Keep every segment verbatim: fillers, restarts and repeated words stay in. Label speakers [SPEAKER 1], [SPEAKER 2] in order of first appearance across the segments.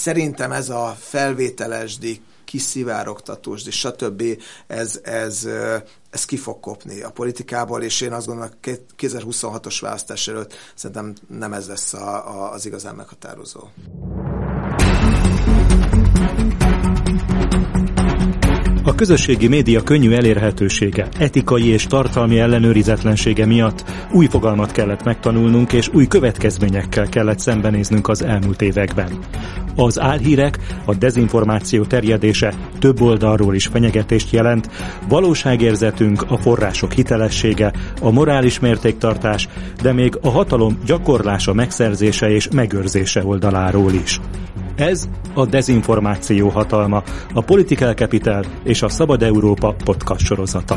[SPEAKER 1] Szerintem ez a felvételesdi, kiszivárogtatós, és stb. Ez, ez, ez ki fog kopni a politikából, és én azt gondolom, hogy kétezer-huszonhatos választás előtt szerintem nem ez lesz a, a, az igazán meghatározó.
[SPEAKER 2] A közösségi média könnyű elérhetősége, etikai és tartalmi ellenőrizetlensége miatt új fogalmat kellett megtanulnunk, és új következményekkel kellett szembenéznünk az elmúlt években. Az álhírek, a dezinformáció terjedése több oldalról is fenyegetést jelent, valóságérzetünk, a források hitelessége, a morális mértéktartás, de még a hatalom gyakorlása, megszerzése és megőrzése oldaláról is. Ez a Dezinformáció hatalma, a Political Capital és a Szabad Európa podcast sorozata.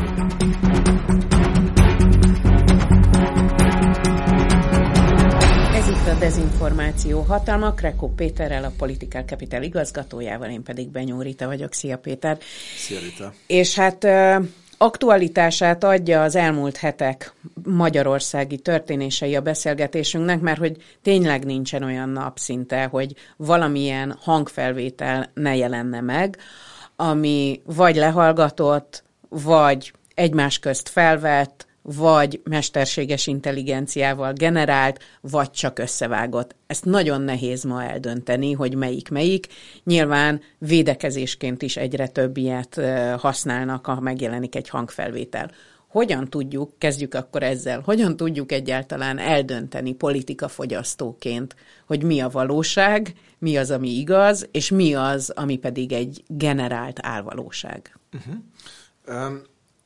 [SPEAKER 3] Ez itt a Dezinformáció hatalma, Krekó Péterrel, a Political Capital igazgatójával, én pedig Benyó Rita vagyok. Szia, Péter!
[SPEAKER 1] Szia, Rita!
[SPEAKER 3] És hát aktualitását adja az elmúlt hetek magyarországi történései a beszélgetésünknek, mert hogy tényleg nincsen olyan nap szinte, hogy valamilyen hangfelvétel ne jelenne meg, ami vagy lehallgatott, vagy egymás közt felvett, vagy mesterséges intelligenciával generált, vagy csak összevágott. Ezt nagyon nehéz ma eldönteni, hogy melyik-melyik. Nyilván védekezésként is egyre több ilyet használnak, ha megjelenik egy hangfelvétel. Hogyan tudjuk, kezdjük akkor ezzel, hogyan tudjuk egyáltalán eldönteni politikafogyasztóként, hogy mi a valóság, mi az, ami igaz, és mi az, ami pedig egy generált álvalóság?
[SPEAKER 1] Uh-huh. Um...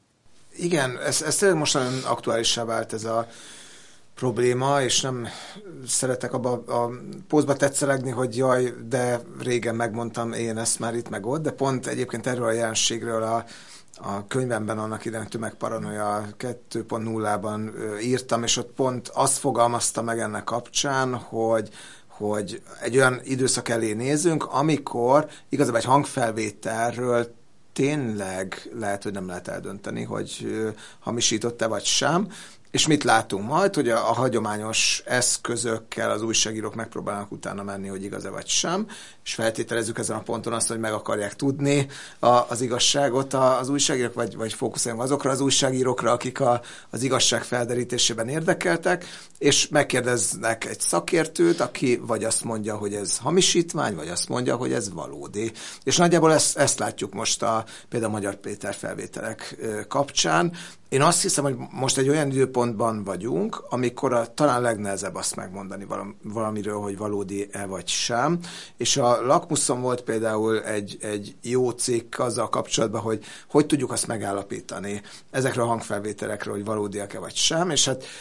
[SPEAKER 1] Igen, ez, ez tényleg most nagyon aktuálissá vált ez a probléma, és nem szeretek abba a pózba tetszelegni, hogy jaj, de régen megmondtam én ezt már itt meg ott, de pont egyébként erről a jelenségről a, a könyvemben annak idején tömegparanoia kettő pont nullában írtam, és ott pont azt fogalmazta meg ennek kapcsán, hogy hogy egy olyan időszak elé nézünk, amikor igazából egy hangfelvételről tényleg lehet, hogy nem lehet eldönteni, hogy hamisított-e vagy sem, és mit látunk majd, hogy a, a hagyományos eszközökkel az újságírók megpróbálnak utána menni, hogy igaz-e vagy sem, és feltételezzük ezen a ponton azt, hogy meg akarják tudni a, az igazságot az újságírók, vagy, vagy fókuszáljunk azokra az újságírókra, akik a, az igazság felderítésében érdekeltek, és megkérdeznek egy szakértőt, aki vagy azt mondja, hogy ez hamisítvány, vagy azt mondja, hogy ez valódi. És nagyjából ezt, ezt látjuk most a, például a Magyar Péter felvételek kapcsán. Én azt hiszem, hogy most egy olyan időpontban vagyunk, amikor a, talán legnehezebb azt megmondani valamiről, hogy valódi-e vagy sem. És a Lakmuszon volt például egy, egy jó cikk azzal kapcsolatban, hogy hogy tudjuk azt megállapítani ezekről a hangfelvételekről, hogy valódiak-e vagy sem. És hát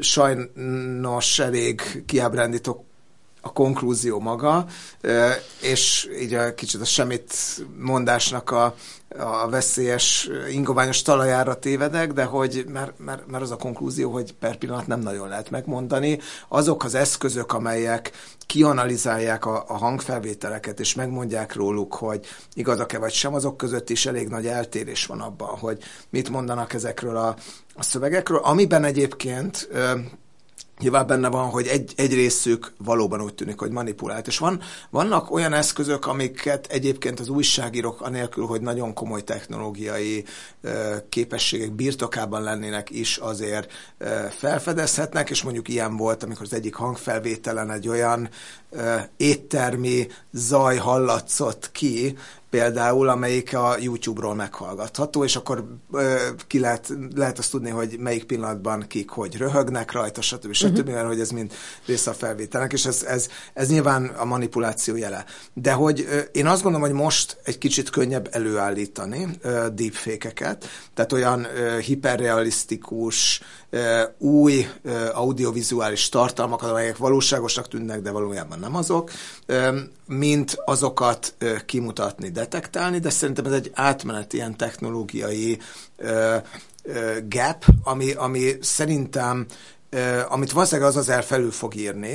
[SPEAKER 1] sajnos elég kiábrándító a konklúzió maga, és így a kicsit a semmit mondásnak a, a veszélyes, ingoványos talajára tévedek, de hogy már, már, már az a konklúzió, hogy per pillanat nem nagyon lehet megmondani. Azok az eszközök, amelyek kianalizálják a, a hangfelvételeket, és megmondják róluk, hogy igazak-e vagy sem, azok között is elég nagy eltérés van abban, hogy mit mondanak ezekről a, a szövegekről, amiben egyébként nyilván benne van, hogy egy, egy részük valóban úgy tűnik, hogy manipulált. És van, vannak olyan eszközök, amiket egyébként az újságírók anélkül, hogy nagyon komoly technológiai ö, képességek birtokában lennének is azért ö, felfedezhetnek, és mondjuk ilyen volt, amikor az egyik hangfelvételen egy olyan ö, éttermi zaj hallatszott ki, például, amelyik a YouTube-ról meghallgatható, és akkor ö, ki lehet, lehet azt tudni, hogy melyik pillanatban kik hogy röhögnek rajta, stb. stb. Uh-huh. Mert hogy ez mind része a felvételnek, és ez, ez, ez nyilván a manipuláció jele. De hogy ö, én azt gondolom, hogy most egy kicsit könnyebb előállítani ö, deepfake-eket, tehát olyan ö, hiperrealisztikus, ö, új ö, audiovizuális tartalmakat, amelyek valóságosnak tűnnek, de valójában nem azok, ö, mint azokat ö, kimutatni, detektálni, de szerintem ez egy átmenet ilyen technológiai ö, ö, gap, ami, ami szerintem amit valószínűleg az az el felül fog írni,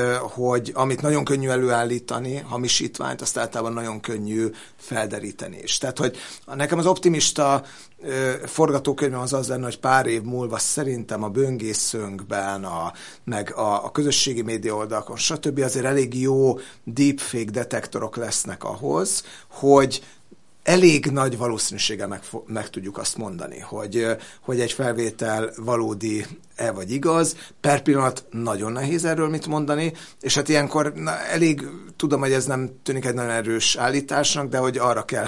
[SPEAKER 1] hogy amit nagyon könnyű előállítani, hamisítványt, azt általában nagyon könnyű felderíteni is. Tehát, hogy nekem az optimista forgatókönyvem az az lenne, hogy pár év múlva szerintem a böngészőnkben, a, meg a, a közösségi média oldalakon, stb. Azért elég jó deepfake detektorok lesznek ahhoz, hogy elég nagy valószínűséggel meg, meg tudjuk azt mondani, hogy, hogy egy felvétel valódi-e vagy igaz. Per pillanat nagyon nehéz erről mit mondani, és hát ilyenkor na, elég, tudom, hogy ez nem tűnik egy nagyon erős állításnak, de hogy arra kell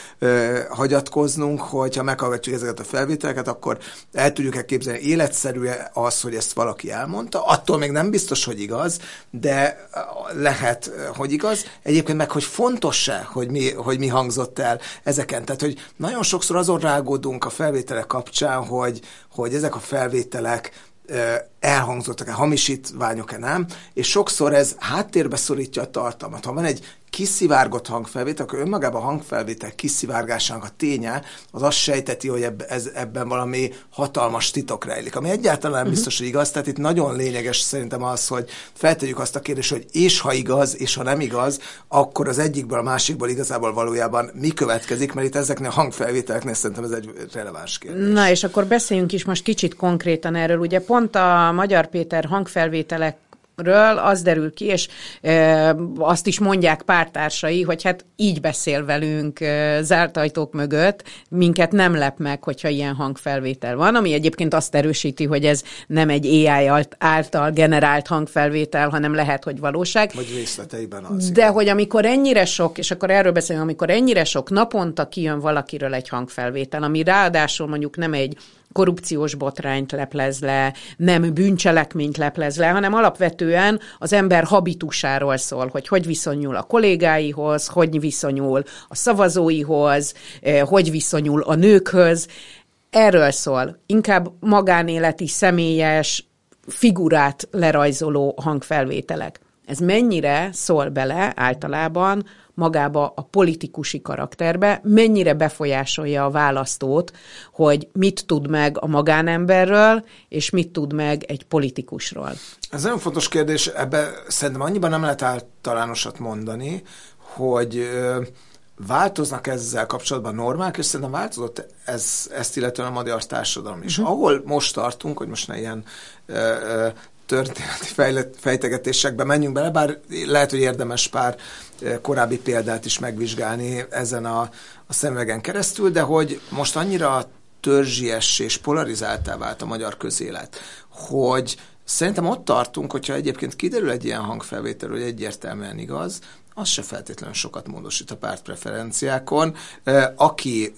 [SPEAKER 1] ö, hagyatkoznunk, hogy ha meghallgatjuk ezeket a felvételeket, akkor el tudjuk-e képzelni, életszerű az, hogy ezt valaki elmondta. Attól még nem biztos, hogy igaz, de lehet, hogy igaz. Egyébként meg, hogy fontos-e, hogy mi, hogy mi hangzott el ezeken. Tehát, hogy nagyon sokszor azon rágódunk a felvételek kapcsán, hogy, hogy ezek a felvételek elhangzottak-e, hamisítványok-e nem, és sokszor ez háttérbe szorítja a tartalmat. Ha van egy kiszivárgott hangfelvétel, akkor önmagában a hangfelvétel kiszivárgásának a ténye az azt sejteti, hogy eb- ez, ebben valami hatalmas titok rejlik, ami egyáltalán nem biztos, hogy igaz. Tehát itt nagyon lényeges szerintem az, hogy feltegyük azt a kérdést, hogy és ha igaz, és ha nem igaz, akkor az egyikből, a másikból igazából valójában mi következik, mert itt ezeknél a hangfelvételeknél szerintem ez egy releváns kérdés.
[SPEAKER 3] Na, és akkor beszéljünk is most kicsit konkrétan erről. Ugye pont a Magyar Péter hangfelvételek ről az derül ki, és e, azt is mondják pártársai, hogy hát így beszél velünk e, zárt ajtók mögött, minket nem lep meg, hogyha ilyen hangfelvétel van, ami egyébként azt erősíti, hogy ez nem egy á i által generált hangfelvétel, hanem lehet, hogy valóság.
[SPEAKER 1] Vagy részleteiben az.
[SPEAKER 3] De igen. Hogy amikor ennyire sok, és akkor erről beszélünk, amikor ennyire sok naponta kijön valakiről egy hangfelvétel, ami ráadásul mondjuk nem egy korrupciós botrányt leplez le, nem bűncselekményt leplez le, hanem alapvetően az ember habitusáról szól, hogy hogy viszonyul a kollégáihoz, hogy viszonyul a szavazóihoz, hogy viszonyul a nőkhöz. Erről szól. Inkább magánéleti, személyes, figurát lerajzoló hangfelvételek. Ez mennyire szól bele általában magába a politikusi karakterbe, mennyire befolyásolja a választót, hogy mit tud meg a magánemberről, és mit tud meg egy politikusról.
[SPEAKER 1] Ez nagyon fontos kérdés, ebben szerintem annyiban nem lehet általánosat mondani, hogy változnak ezzel kapcsolatban normák, és szerintem változott ez, ezt illetően a magyar társadalom is. Uh-huh. Ahol most tartunk, hogy most ne ilyen ö, történeti fejtegetésekbe menjünk bele, bár lehet, hogy érdemes pár korábbi példát is megvizsgálni ezen a, a szemüvegen keresztül, de hogy most annyira törzsies és polarizáltá vált a magyar közélet, hogy szerintem ott tartunk, hogyha egyébként kiderül egy ilyen hangfelvétel, hogy egyértelműen igaz, az se feltétlenül sokat módosít a pártpreferenciákon. Aki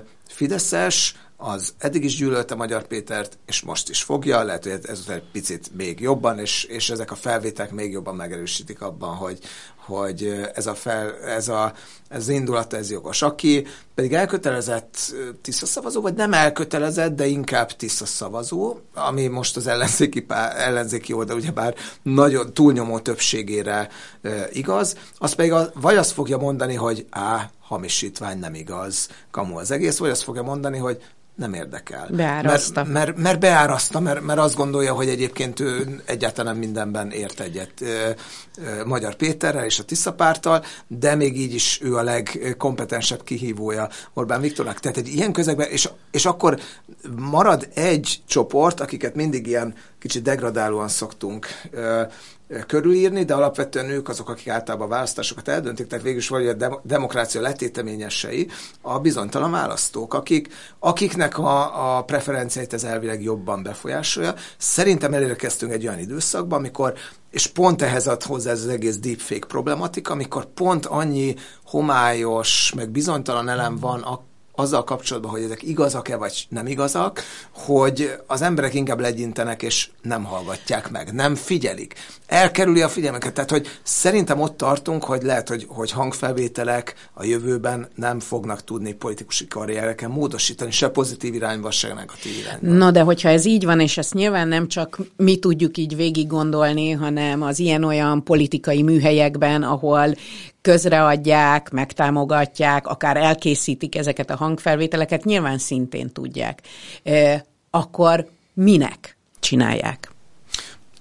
[SPEAKER 1] fideszes, az eddig is gyűlölte Magyar Pétert, és most is fogja, lehet, hogy ez egy picit még jobban, és, és ezek a felvételek még jobban megerősítik abban, hogy, hogy ez, a fel, ez, a, ez az indulata, ez jogos. Aki pedig elkötelezett tiszta szavazó, vagy nem elkötelezett, de inkább tiszta szavazó, ami most az ellenzéki, pár, ellenzéki oldal ugyebár nagyon túlnyomó többségére e, igaz, az pedig a, vagy azt fogja mondani, hogy á, hamisítvány, nem igaz, kamu az egész, vagy azt fogja mondani, hogy nem érdekel.
[SPEAKER 3] Beáraszta.
[SPEAKER 1] Mert, mert, mert beáraszta, mert, mert azt gondolja, hogy egyébként ő egyáltalán mindenben ért egyet ö, ö, Magyar Péterrel és a Tisza párttal, de még így is ő a legkompetensebb kihívója Orbán Viktornak. Tehát egy ilyen közegben, és, és akkor marad egy csoport, akiket mindig ilyen kicsit degradálóan szoktunk ö, körülírni, de alapvetően ők azok, akik általában a választásokat eldöntik, tehát végülis vagy a demokrácia letéteményesei, a bizonytalan választók, akik, akiknek a, a preferenciáit ez elvileg jobban befolyásolja. Szerintem elérkeztünk egy olyan időszakban, amikor, és pont ehhez ad hozzá ez az egész deepfake problematika, amikor pont annyi homályos, meg bizonytalan elem van a azzal kapcsolatban, hogy ezek igazak-e vagy nem igazak, hogy az emberek inkább legyintenek és nem hallgatják meg, nem figyelik. Elkerüli a figyelmeket. Tehát, hogy szerintem ott tartunk, hogy lehet, hogy, hogy hangfelvételek a jövőben nem fognak tudni politikusi karriereken módosítani, se pozitív irányba, se negatív irányba.
[SPEAKER 3] Na, de hogyha ez így van, és ezt nyilván nem csak mi tudjuk így végig gondolni, hanem az ilyen-olyan politikai műhelyekben, ahol közreadják, megtámogatják, akár elkészítik ezeket a hangfelvételeket, nyilván szintén tudják. E, akkor minek csinálják?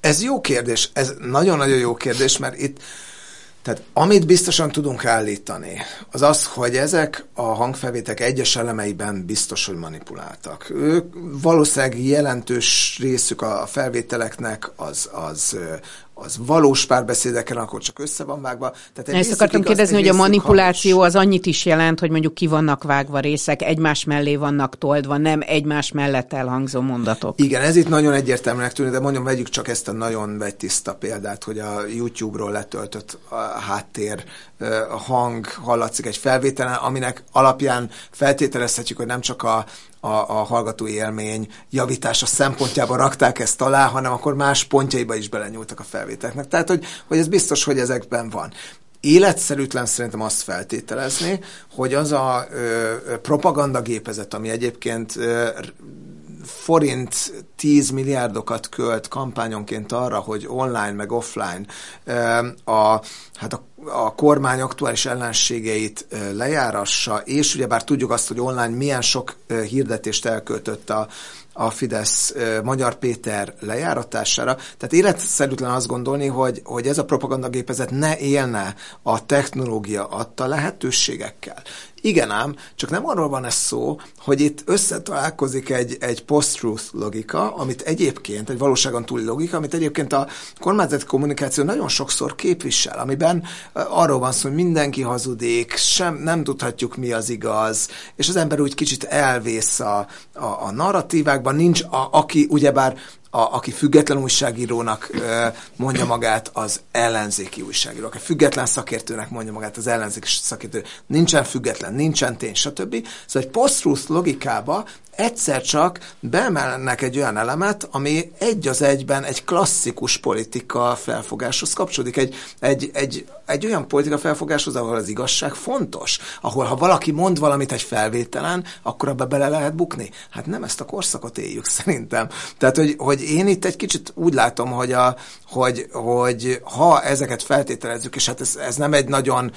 [SPEAKER 1] Ez jó kérdés, ez nagyon-nagyon jó kérdés, mert itt, tehát amit biztosan tudunk állítani, az az, hogy ezek a hangfelvételek egyes elemeiben biztos, hogy manipuláltak. Ők valószínűleg jelentős részük a felvételeknek az, az, az valós párbeszédeken, akkor csak össze van vágva.
[SPEAKER 3] Tehát ezt akartam igaz, kérdezni, hogy a manipuláció hamis. Az annyit is jelent, hogy mondjuk ki vannak vágva részek, egymás mellé vannak toldva, nem egymás mellett elhangzó mondatok.
[SPEAKER 1] Igen, ez itt nagyon egyértelműnek tűnik, de mondjuk vegyük csak ezt a nagyon vegytiszta példát, hogy a YouTube-ról letöltött a háttér a hang hallatszik egy felvételen, aminek alapján feltételezhetjük, hogy nem csak a A, a hallgatói élmény javítása szempontjából rakták ezt alá, hanem akkor más pontjaiba is belenyúltak a felvételeknek. Tehát, hogy, hogy ez biztos, hogy ezekben van. Életszerűtlen szerintem azt feltételezni, hogy az a ö, propagandagépezet, ami egyébként ö, forint tíz milliárdokat költ kampányonként arra, hogy online meg offline ö, a, hát a a kormány aktuális ellenségeit lejárassa, és ugyebár tudjuk azt, hogy online milyen sok hirdetést elköltött a, a Fidesz Magyar Péter lejáratására. Tehát életszerűtlen azt gondolni, hogy, hogy ez a propagandagépezet ne élne a technológia adta lehetőségekkel. Igen ám, csak nem arról van ez szó, hogy itt összetalálkozik egy, egy post-truth logika, amit egyébként, egy valóságon túli logika, amit egyébként a kormányzati kommunikáció nagyon sokszor képvisel, amiben arról van szó, hogy mindenki hazudik, sem, nem tudhatjuk, mi az igaz, és az ember úgy kicsit elvész a, a, a narratívákban, nincs, a, aki ugyebár A, aki független újságírónak ö, mondja magát, az ellenzéki újságíró. Aki független szakértőnek mondja magát, az ellenzéki szakértő. Nincsen független, nincsen tény, stb. Szóval egy post-truth logikába egyszer csak beemelnek egy olyan elemet, ami egy az egyben egy klasszikus politika felfogáshoz kapcsolódik. Egy, egy, egy, egy olyan politika felfogáshoz, ahol az igazság fontos. Ahol ha valaki mond valamit egy felvételen, akkor abba bele lehet bukni. Hát nem ezt a korszakot éljük szerintem. Tehát, hogy, hogy én itt egy kicsit úgy látom, hogy, a, hogy, hogy ha ezeket feltételezzük, és hát ez, ez nem egy nagyon,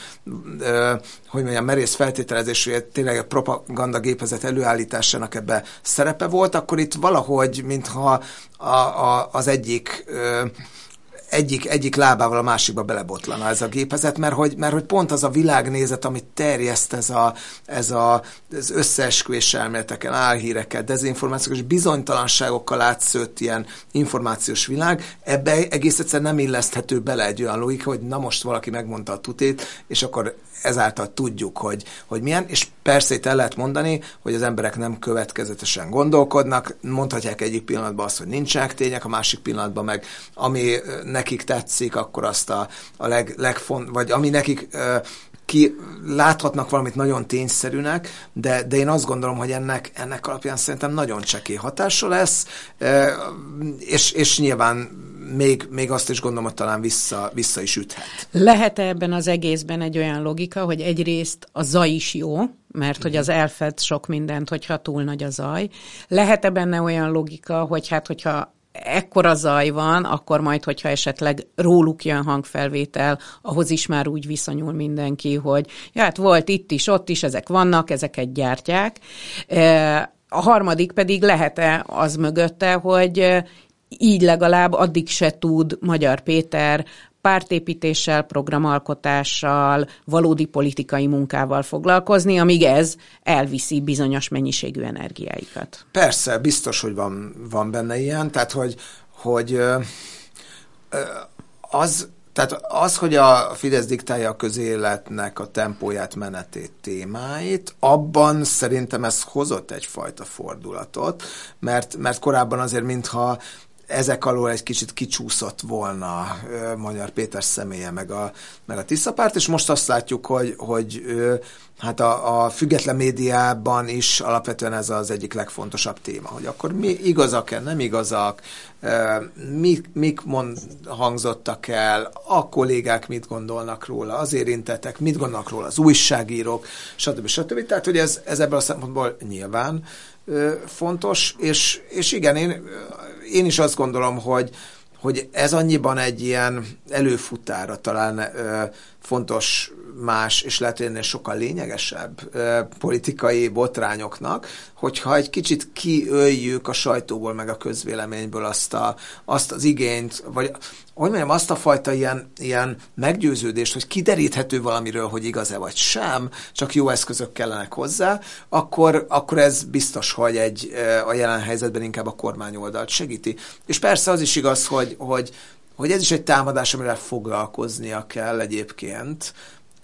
[SPEAKER 1] ö, hogy mondjam, merész feltételezés, hogy tényleg a propagandagépezet előállításának ebbe szerepe volt, akkor itt valahogy, mintha a, a, az egyik ö, Egyik, egyik lábával a másikba belebotlana ez a gépezet, mert hogy, mert hogy pont az a világnézet, amit terjeszt ez, a, ez a, az összeesküvés elméleteken, álhírekkel, dezinformációk és bizonytalanságokkal átszőtt ilyen információs világ, ebbe egész egyszerűen nem illeszthető bele egy olyan logika, hogy na most valaki megmondta a tutét, és akkor ezáltal tudjuk, hogy, hogy milyen, és persze itt el lehet mondani, hogy az emberek nem következetesen gondolkodnak, mondhatják egyik pillanatban azt, hogy nincsenek tények, a másik pillanatban meg ami nekik tetszik, akkor azt a, a leg, legfont, vagy ami nekik uh, ki láthatnak valamit nagyon tényszerűnek, de, de én azt gondolom, hogy ennek, ennek alapján szerintem nagyon csekély hatása lesz, uh, és, és nyilván Még, még azt is gondolom, hogy talán vissza, vissza is üthet.
[SPEAKER 3] Lehet ebben az egészben egy olyan logika, hogy egyrészt a zaj is jó, mert hogy az elfed sok mindent, hogyha túl nagy a zaj. Lehet-e benne olyan logika, hogy hát, hogyha ekkora zaj van, akkor majd, hogyha esetleg róluk jön hangfelvétel, ahhoz is már úgy viszonyul mindenki, hogy ja, hát volt itt is, ott is, ezek vannak, ezeket gyártják. A harmadik pedig lehet-e az mögötte, hogy így legalább addig se tud Magyar Péter pártépítéssel, programalkotással, valódi politikai munkával foglalkozni, amíg ez elviszi bizonyos mennyiségű energiáikat.
[SPEAKER 1] Persze, biztos, hogy van, van benne ilyen, tehát hogy, hogy az, tehát az, hogy a Fidesz diktálja a közéletnek a tempóját, menetét, témáit, abban szerintem ez hozott egyfajta fordulatot, mert, mert korábban azért mintha ezek alól egy kicsit kicsúszott volna ö, Magyar Péter személye, meg a, meg a Tiszapárt, és most azt látjuk, hogy, hogy ö, hát a, a független médiában is alapvetően ez az egyik legfontosabb téma, hogy akkor mi igazak-e, nem igazak, ö, mi, mik mond, hangzottak el, a kollégák mit gondolnak róla, az érintettek, mit gondolnak róla, az újságírók, stb. stb. Tehát, hogy ez, ez ebből a szempontból nyilván ö, fontos, és, és igen, én Én is azt gondolom, hogy, hogy ez annyiban egy ilyen előfutára talán ö, fontos más, és lehet, hogy ennél sokkal lényegesebb eh, politikai botrányoknak, hogyha egy kicsit kiöljük a sajtóból, meg a közvéleményből azt, a, azt az igényt, vagy hogy mondjam, azt a fajta ilyen, ilyen meggyőződést, hogy kideríthető valamiről, hogy igaz-e vagy sem, csak jó eszközök kellenek hozzá, akkor, akkor ez biztos, hogy egy, a jelen helyzetben inkább a kormányoldalt segíti. És persze az is igaz, hogy, hogy, hogy ez is egy támadás, amivel foglalkoznia kell egyébként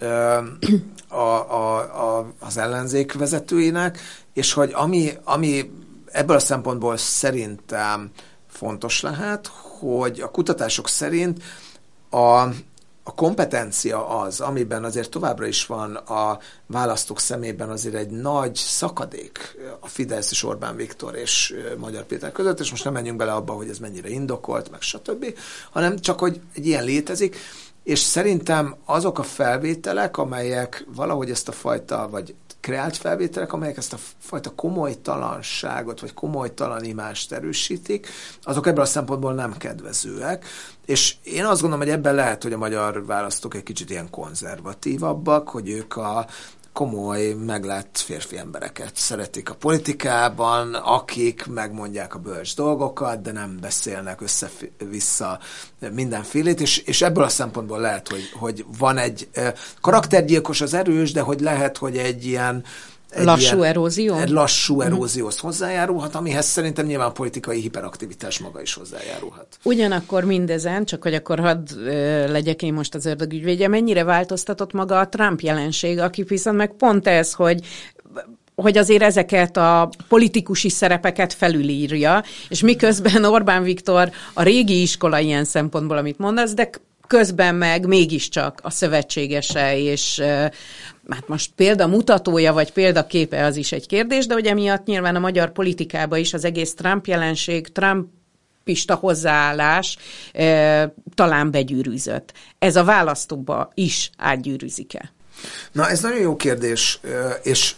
[SPEAKER 1] a, a, a, az ellenzék vezetőinek, és hogy ami, ami ebből a szempontból szerintem fontos lehet, hogy a kutatások szerint a, a kompetencia az, amiben azért továbbra is van a választók szemében azért egy nagy szakadék a Fidesz és Orbán Viktor és Magyar Péter között, és most nem menjünk bele abba, hogy ez mennyire indokolt, meg stb., hanem csak, hogy egy ilyen létezik, és szerintem azok a felvételek, amelyek valahogy ezt a fajta, vagy kreált felvételek, amelyek ezt a fajta komolytalanságot, vagy komolytalan imást erősítik, azok ebből a szempontból nem kedvezőek. És én azt gondolom, hogy ebben lehet, hogy a magyar választók egy kicsit ilyen konzervatívabbak, hogy ők a komoly, meglett férfi embereket szeretik a politikában, akik megmondják a bölcs dolgokat, de nem beszélnek össze-vissza mindenfélét, és, és ebből a szempontból lehet, hogy, hogy van egy karaktergyilkos az erős, de hogy lehet, hogy egy ilyen Egy
[SPEAKER 3] lassú
[SPEAKER 1] ilyen,
[SPEAKER 3] erózió?
[SPEAKER 1] Egy lassú erózióhoz hozzájárulhat, amihez szerintem nyilván a politikai hiperaktivitás maga is hozzájárulhat.
[SPEAKER 3] Ugyanakkor mindezen, csak hogy akkor hadd ö, legyek én most az ördögügyvédje, mennyire változtatott maga a Trump jelenség, aki viszont meg pont ez, hogy hogy azért ezeket a politikusi szerepeket felülírja, és miközben Orbán Viktor a régi iskola ilyen szempontból, amit mondasz, de közben meg mégiscsak a szövetségese, és hát most példamutatója, vagy példaképe az is egy kérdés, de hogy emiatt nyilván a magyar politikában is az egész Trump jelenség, trumpista hozzáállás e, talán begyűrűzött. Ez a választókba is átgyűrűzik-e?
[SPEAKER 1] Na, ez nagyon jó kérdés, és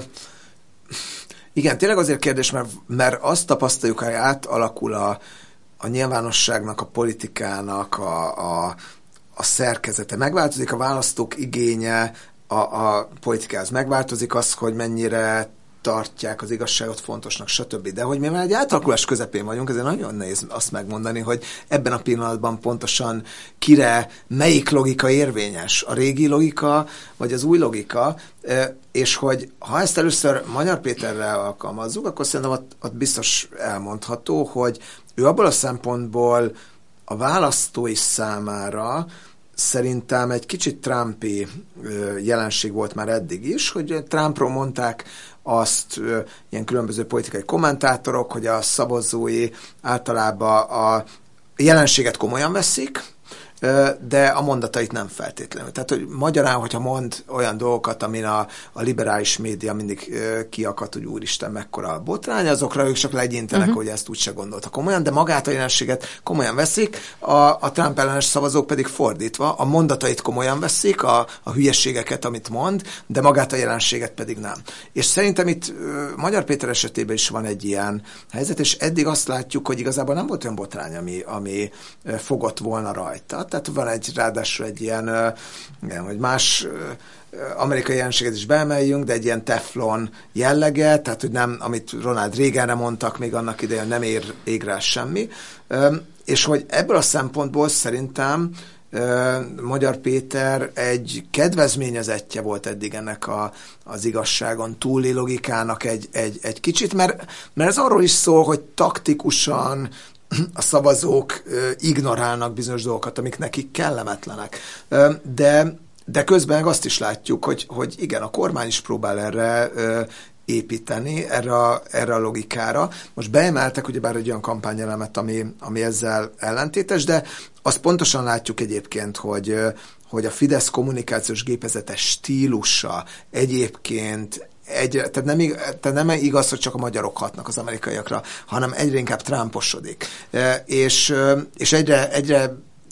[SPEAKER 1] igen, tényleg azért kérdés, mert, mert azt tapasztaljuk, hogy átalakul a a nyilvánosságnak, a politikának a, a, a szerkezete. Megváltozik a választók igénye, a, a politikához megváltozik az, hogy mennyire tartják az igazságot fontosnak, stb. De hogy mi már egy átalakulás közepén vagyunk, ezért nagyon nehéz azt megmondani, hogy ebben a pillanatban pontosan kire melyik logika érvényes, a régi logika, vagy az új logika, és hogy ha ezt először Magyar Péterrel alkalmazzuk, akkor szerintem ott, ott biztos elmondható, hogy ő abból a szempontból a választói számára szerintem egy kicsit Trumpi jelenség volt már eddig is, hogy Trumpról mondták azt ilyen különböző politikai kommentátorok, hogy a szavazói általában a jelenséget komolyan veszik, de a mondatait nem feltétlenül. Tehát, hogy magyarán, hogyha mond olyan dolgokat, amin a, a liberális média mindig kiakadt, hogy úristen, mekkora a botrány, azokra ők csak legyintenek, uh-huh. hogy ezt úgyse gondoltak komolyan, de magát a jelenséget komolyan veszik, a, a Trump ellenes szavazók pedig fordítva, a mondatait komolyan veszik, a, a hülyeségeket, amit mond, de magát a jelenséget pedig nem. És szerintem itt Magyar Péter esetében is van egy ilyen helyzet, és eddig azt látjuk, hogy igazából nem volt olyan botrány, ami, ami fogott volna rajta. Tehát van egy, ráadásul egy ilyen, igen, hogy más amerikai jelenséget is beemeljünk, de egy ilyen teflon jellege, tehát hogy nem, amit Ronald Reaganre mondtak még annak idején, nem ér ég rá semmi. És hogy ebből a szempontból szerintem Magyar Péter egy kedvezményezettje volt eddig ennek a, az igazságon túli logikának egy, egy, egy kicsit, mert, mert ez arról is szól, hogy taktikusan a szavazók ignorálnak bizonyos dolgokat, amik nekik kellemetlenek. De, de közben azt is látjuk, hogy, hogy igen, a kormány is próbál erre építeni, erre a, erre a logikára. Most beemeltek ugyebár egy olyan kampányelemet, ami, ami ezzel ellentétes, de azt pontosan látjuk egyébként, hogy, hogy a Fidesz kommunikációs gépezetes stílusa egyébként Egy, tehát, nem, tehát nem igaz, hogy csak a magyarok hatnak az amerikaiakra, hanem egyre inkább trumposodik. E, és, és egyre, egyre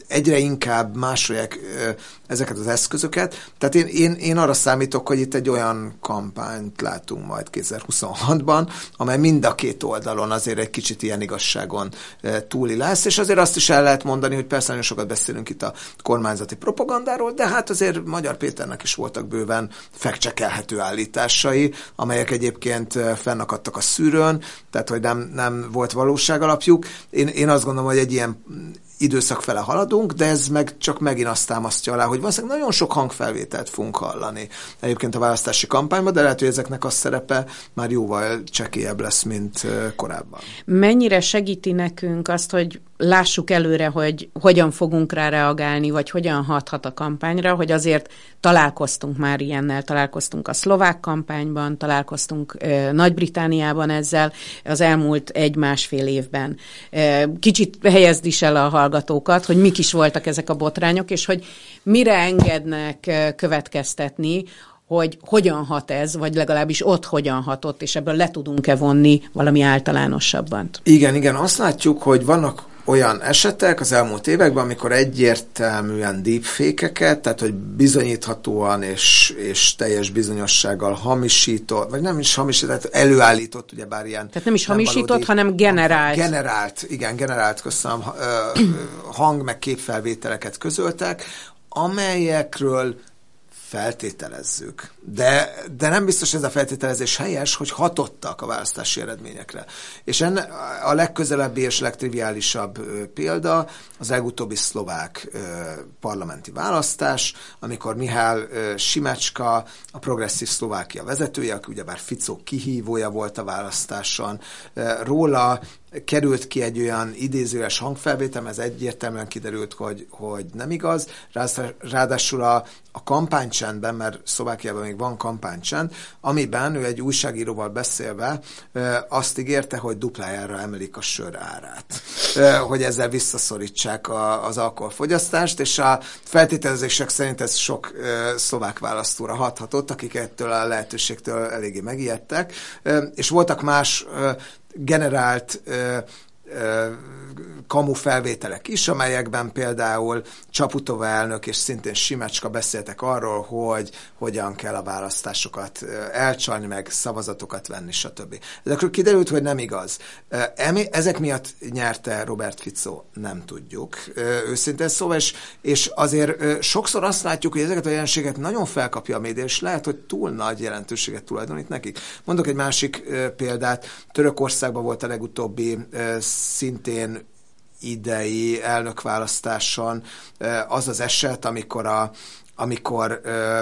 [SPEAKER 1] egyre inkább másolják ezeket az eszközöket. Tehát én, én, én arra számítok, hogy itt egy olyan kampányt látunk majd kétezer-huszonhatban, amely mind a két oldalon azért egy kicsit ilyen igazságon túli lesz, és azért azt is el lehet mondani, hogy persze nagyon sokat beszélünk itt a kormányzati propagandáról, de hát azért Magyar Péternek is voltak bőven fact-checkelhető állításai, amelyek egyébként fennakadtak a szűrőn, tehát hogy nem, nem volt valóság alapjuk. Én, én azt gondolom, hogy egy ilyen időszak fele haladunk, de ez meg csak megint azt támasztja alá, hogy valószínűleg nagyon sok hangfelvételt fogunk hallani egyébként a választási kampányban, de lehet, hogy ezeknek a szerepe már jóval csekélyebb lesz, mint korábban.
[SPEAKER 3] Mennyire segíti nekünk azt, hogy lássuk előre, hogy hogyan fogunk rá reagálni, vagy hogyan hathat a kampányra, hogy azért találkoztunk már ilyennel, találkoztunk a szlovák kampányban, találkoztunk ö, Nagy-Britanniában ezzel az elmúlt egy-másfél évben. Ö, kicsit helyezd is el a hallgatókat, hogy mik is voltak ezek a botrányok, és hogy mire engednek következtetni, hogy hogyan hat ez, vagy legalábbis ott hogyan hatott, és ebből le tudunk-e vonni valami általánosabban.
[SPEAKER 1] Igen, igen, azt látjuk, hogy vannak olyan esetek az elmúlt években, amikor egyértelműen deepfake-eket, tehát hogy bizonyíthatóan és, és teljes bizonyossággal hamisított, vagy nem is hamisított, tehát előállított, ugyebár ilyen...
[SPEAKER 3] Tehát nem is nem hamisított, valódi, hanem generált.
[SPEAKER 1] Generált, igen, generált, köszönöm, hang- meg képfelvételeket közöltek, amelyekről feltételezzük. De, de nem biztos ez a feltételezés helyes, hogy hatottak a választási eredményekre. És enne a legközelebbi és legtriviálisabb ö, példa az legutóbbi szlovák ö, parlamenti választás, amikor Mihály ö, Simecska, a Progresszív Szlovákia vezetője, aki ugyebár Fico kihívója volt a választáson, ö, róla került ki egy olyan idézőes hangfelvétel, ez egyértelműen kiderült, hogy, hogy nem igaz. Ráadásul a, a kampánycsendben, mert Szlovákiában még van kampánycsend, amiben ő egy újságíróval beszélve azt ígérte, hogy duplájára emelik a sör árát. Hogy ezzel visszaszorítsák a, az alkoholfogyasztást, és a feltételezések szerint ez sok szlovák választóra hathatott, akik ettől a lehetőségtől eléggé megijedtek. És voltak más generált ö, ö, kamu felvételek is, amelyekben például Csaputova elnök és szintén Simecska beszéltek arról, hogy hogyan kell a választásokat elcsalni, meg szavazatokat venni, stb. Ezekről kiderült, hogy nem igaz. Ezek miatt nyerte Robert Fico, nem tudjuk. Őszintén szóval, és, és azért sokszor azt látjuk, hogy ezeket a jelenséget nagyon felkapja a média, és lehet, hogy túl nagy jelentőséget tulajdonít nekik. Mondok egy másik példát. Törökországban volt a legutóbbi szintén idei elnökválasztáson az az eset, amikor, a, amikor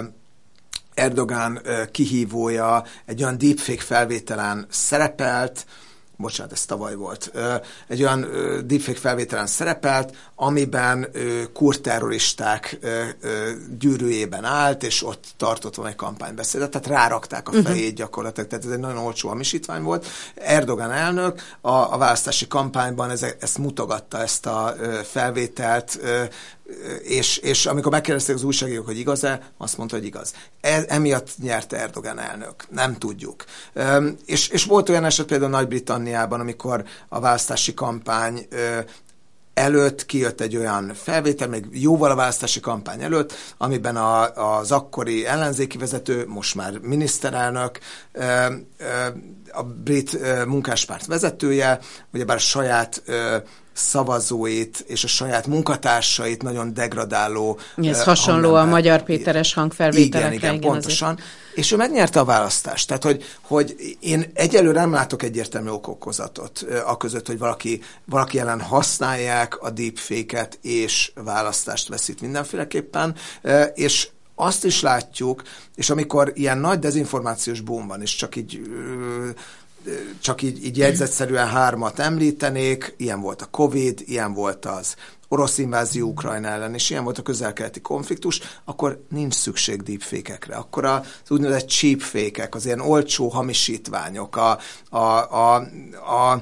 [SPEAKER 1] Erdogan kihívója egy olyan deepfake felvételen szerepelt, bocsánat, ez tavaly volt, egy olyan deepfake felvételen szerepelt, amiben kurd terroristák gyűrűjében állt, és ott tartott volna egy kampánybeszédet, tehát rárakták a fejét gyakorlatilag, tehát ez egy nagyon olcsó hamisítvány volt. Erdogan elnök a, a választási kampányban ez, ezt mutogatta, ezt a felvételt, és, és amikor megkérdezték az újságírók, hogy igaz-e, azt mondta, hogy igaz. E, emiatt nyerte Erdogan elnök. Nem tudjuk. E, és, és volt olyan eset például Nagy-Britanniában, amikor a választási kampány e, előtt kijött egy olyan felvétel, még jóval a választási kampány előtt, amiben a, az akkori ellenzéki vezető, most már miniszterelnök, e, e, a brit e, munkáspárt vezetője, ugyebár a saját e, szavazóit és a saját munkatársait nagyon degradáló.
[SPEAKER 3] Ez uh, hasonló a Magyar Péteres hangfelvételekre.
[SPEAKER 1] Igen, igen, pontosan. Azért. És ő megnyerte a választást. Tehát, hogy, hogy én egyelőre nem látok egyértelmű okokozatot uh, a között, hogy valaki, valaki ellen használják a deepfake-et és választást veszít mindenféleképpen, uh, és azt is látjuk, és amikor ilyen nagy dezinformációs boom van, és csak így uh, csak így, így jegyzetszerűen hármat említenék, ilyen volt a Covid, ilyen volt az orosz invázió Ukrajna ellen, és ilyen volt a közel-keleti konfliktus, akkor nincs szükség deepfake-ekre. Akkor az úgynevezett cheap fake-ek, az ilyen olcsó hamisítványok, a, a, a, a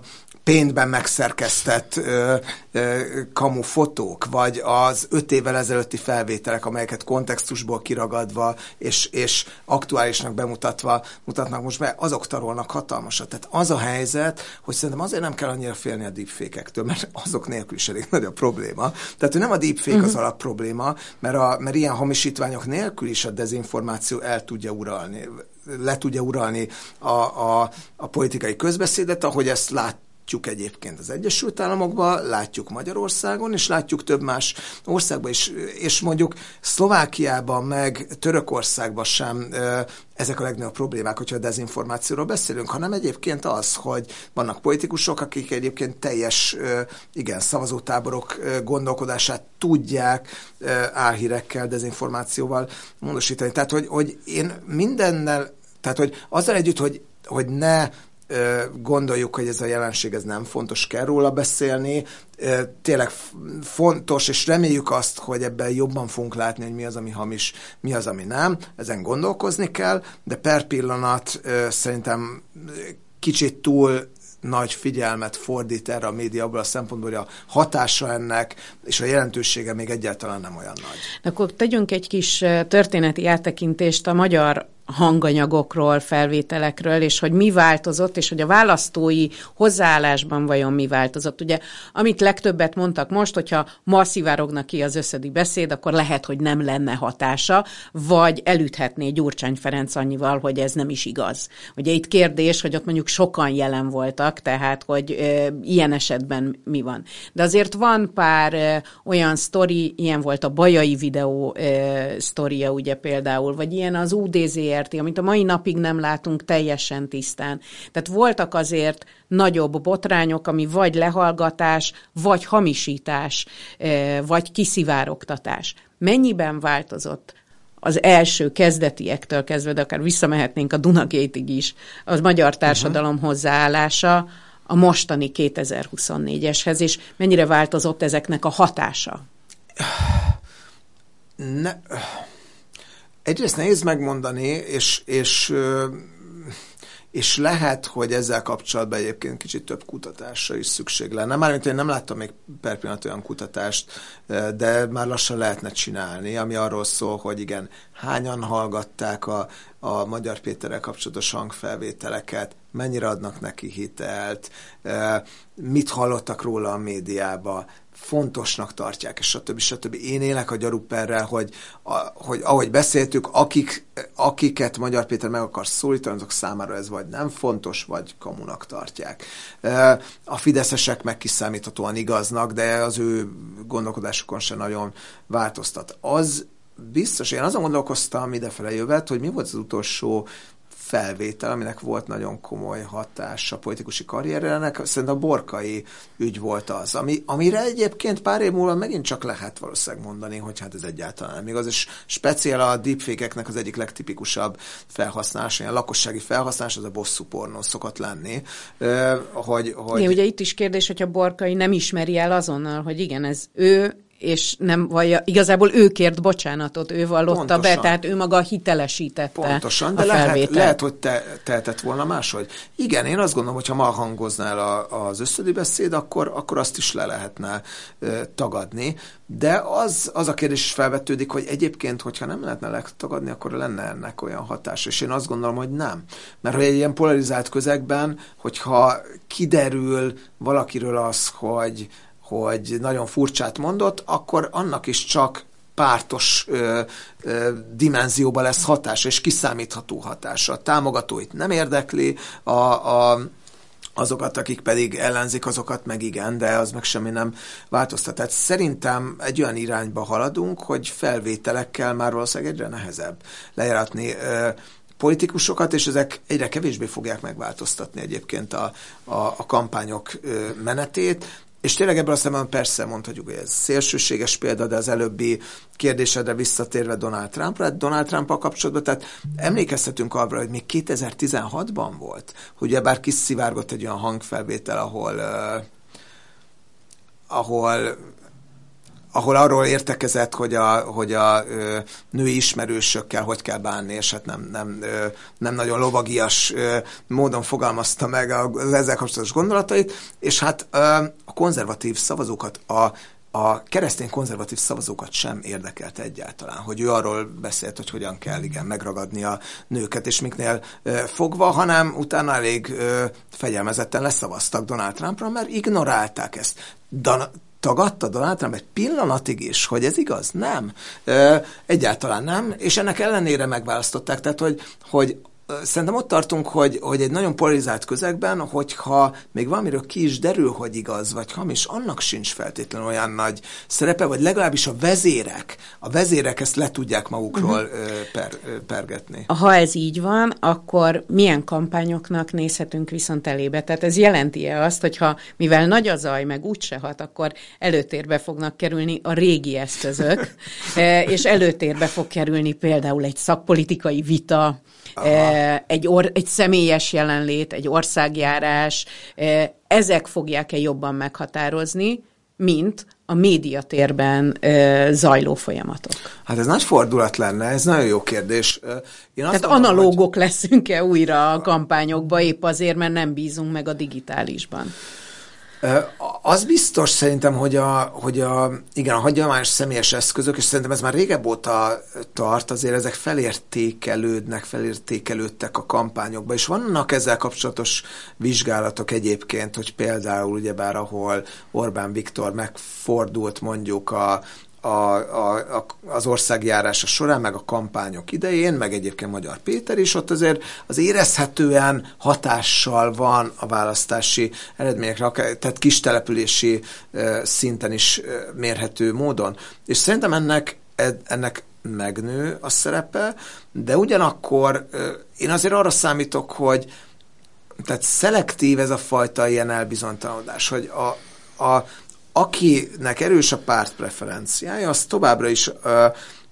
[SPEAKER 1] péntben megszerkesztett ö, ö, kamu fotók, vagy az öt évvel ezelőtti felvételek, amelyeket kontextusból kiragadva és, és aktuálisnak bemutatva mutatnak most be, azok tarolnak hatalmasat. Tehát az a helyzet, hogy szerintem azért nem kell annyira félni a deepfake-ektől, mert azok nélkül is elég nagy a probléma. Tehát, hogy nem a deepfake uh-huh. az alap probléma, mert, a, mert ilyen hamisítványok nélkül is a dezinformáció el tudja uralni, le tudja uralni a, a, a politikai közbeszédet, ahogy ezt látjuk egyébként az Egyesült Államokban, látjuk Magyarországon, és látjuk több más országban is, és mondjuk Szlovákiában, meg Törökországban sem ezek a legnagyobb problémák, hogyha a dezinformációról beszélünk, hanem egyébként az, hogy vannak politikusok, akik egyébként teljes, igen, szavazótáborok gondolkodását tudják álhírekkel, dezinformációval módosítani. Tehát, hogy, hogy én mindennel, tehát, hogy azzal együtt, hogy, hogy ne gondoljuk, hogy ez a jelenség ez nem fontos, kell róla beszélni. Tényleg fontos, és reméljük azt, hogy ebben jobban fogunk látni, hogy mi az, ami hamis, mi az, ami nem. Ezen gondolkozni kell, de per pillanat szerintem kicsit túl nagy figyelmet fordít erre a média abból a szempontból, hogy a hatása ennek és a jelentősége még egyáltalán nem olyan nagy.
[SPEAKER 3] De akkor tegyünk egy kis történeti áttekintést a magyar hanganyagokról, felvételekről, és hogy mi változott, és hogy a választói hozzáállásban vajon mi változott. Ugye, amit legtöbbet mondtak most, hogyha ma szivárogna ki az összödi beszéd, akkor lehet, hogy nem lenne hatása, vagy elüthetné Gyurcsány Ferenc annyival, hogy ez nem is igaz. Ugye itt kérdés, hogy ott mondjuk sokan jelen voltak, tehát, hogy e, ilyen esetben mi van. De azért van pár e, olyan sztori, ilyen volt a Bajai videó e, sztoria, ugye például, vagy ilyen az u dé zé er té, amit a mai napig nem látunk teljesen tisztán. Tehát voltak azért nagyobb botrányok, ami vagy lehallgatás, vagy hamisítás, vagy kiszivárogtatás. Mennyiben változott az első kezdetiektől kezdve, de akár visszamehetnénk a Dunagate-ig is, az magyar társadalom uh-huh. hozzáállása a mostani kétezer-huszonnégyeshez, és mennyire változott ezeknek a hatása?
[SPEAKER 1] Ne... Egyrészt nehéz megmondani, és, és, és lehet, hogy ezzel kapcsolatban egyébként kicsit több kutatásra is szükség lenne. Mármint én nem láttam még per pillanat olyan kutatást, de már lassan lehetne csinálni, ami arról szól, hogy igen, hányan hallgatták a, a Magyar Péterrel kapcsolatos hangfelvételeket, mennyire adnak neki hitelt, mit hallottak róla a médiába, fontosnak tartják, és stb. stb. Én élek a gyanúperrel, hogy, a, hogy ahogy beszéltük, akik, akiket Magyar Péter meg akar szólítani, azok számára ez vagy nem fontos, vagy kamunak tartják. A fideszesek meg kiszámíthatóan igaznak, de az ő gondolkodásukon sem nagyon változtat. Az biztos, én azon gondolkoztam idefele jövet, hogy mi volt az utolsó felvétel, aminek volt nagyon komoly hatás a politikusi karrierjának, szerintem a Borkai ügy volt az, ami, amire egyébként pár év múlva megint csak lehet valószínűleg mondani, hogy hát ez egyáltalán nem igaz, és speciál a deepfake-eknek az egyik legtipikusabb felhasználása, ilyen lakossági felhasználás, az a bosszú pornó szokott lenni. Hogy, hogy...
[SPEAKER 3] É, ugye itt is kérdés, hogy a Borkai nem ismeri el azonnal, hogy igen, ez ő, és nem vallja, igazából ő kért bocsánatot, ő vallotta Pontosan. be, tehát ő maga hitelesítette
[SPEAKER 1] Pontosan,
[SPEAKER 3] a
[SPEAKER 1] de lehet, lehet, hogy te, tehetett volna máshogy. Igen, én azt gondolom, hogyha ma hangoznál a, az összödi beszéd, akkor, akkor azt is le lehetne e, tagadni, de az, az a kérdés is felvetődik, hogy egyébként, hogyha nem lehetne letagadni, akkor lenne ennek olyan hatása, és én azt gondolom, hogy nem. Mert hogy egy ilyen polarizált közegben, hogyha kiderül valakiről az, hogy hogy nagyon furcsát mondott, akkor annak is csak pártos ö, ö, dimenzióba lesz hatása, és kiszámítható hatása. A támogatóit nem érdekli, a, a, azokat, akik pedig ellenzik, azokat meg igen, de az meg semmi nem változtat. Tehát szerintem egy olyan irányba haladunk, hogy felvételekkel már valószínűleg egyre nehezebb lejáratni ö, politikusokat, és ezek egyre kevésbé fogják megváltoztatni egyébként a, a, a kampányok ö, menetét. És tényleg ebből aztán persze mondhatjuk, hogy ez szélsőséges példa, de az előbbi kérdésedre visszatérve Donald Trumpra, Donald Trump-al kapcsolatban, tehát emlékeztetünk arra, hogy még kétezer-tizenhatban volt, hogy ugyebár kiszivárgott egy olyan hangfelvétel, ahol, uh, ahol ahol arról értekezett, hogy a, hogy a ö, női ismerősökkel hogy kell bánni, és hát nem, nem, ö, nem nagyon lovagias ö, módon fogalmazta meg az ezzel kapcsolatos gondolatait, és hát ö, a konzervatív szavazókat, a A keresztény konzervatív szavazókat sem érdekelte egyáltalán, hogy ő arról beszélt, hogy hogyan kell igen megragadni a nőket, és miknél ö, fogva, hanem utána elég ö, fegyelmezetten leszavaztak Donald Trumpra, mert ignorálták ezt. Dan- tagadta Donald Trump egy pillanatig is, hogy ez igaz? Nem. Ö, egyáltalán nem, és ennek ellenére megválasztották, tehát hogy, hogy szerintem ott tartunk, hogy, hogy egy nagyon polarizált közegben, hogyha még valamiről ki is derül, hogy igaz, vagy hamis, annak sincs feltétlenül olyan nagy szerepe, vagy legalábbis a vezérek, a vezérek ezt le tudják magukról uh-huh. per, pergetni.
[SPEAKER 3] Ha ez így van, akkor milyen kampányoknak nézhetünk viszont elébe? Tehát ez jelenti-e azt, hogyha mivel nagy a zaj, meg úgyse hat, akkor előtérbe fognak kerülni a régi eszközök, és előtérbe fog kerülni például egy szakpolitikai vita, Egy, or, egy személyes jelenlét, egy országjárás, ezek fogják-e jobban meghatározni, mint a médiatérben zajló folyamatok?
[SPEAKER 1] Hát ez nagy fordulat lenne, ez nagyon jó kérdés. Én
[SPEAKER 3] Tehát mondom, analógok hogy... leszünk-e újra a kampányokba, épp azért, mert nem bízunk meg a digitálisban?
[SPEAKER 1] Az biztos szerintem, hogy a, hogy a, igen, a hagyományos személyes eszközök, és szerintem ez már régebb óta tart, azért ezek felértékelődnek, felértékelődtek a kampányokba, és vannak ezzel kapcsolatos vizsgálatok egyébként, hogy például ugyebár, ahol Orbán Viktor megfordult mondjuk a A, a, az országjárása során, meg a kampányok idején, meg egyébként Magyar Péter is, ott azért az érezhetően hatással van a választási eredményekre, tehát kistelepülési szinten is mérhető módon. És szerintem ennek, ennek megnő a szerepe, de ugyanakkor én azért arra számítok, hogy tehát szelektív ez a fajta ilyen elbizonytalanodás, hogy a, a akinek erős a pártpreferenciája, az továbbra is ö,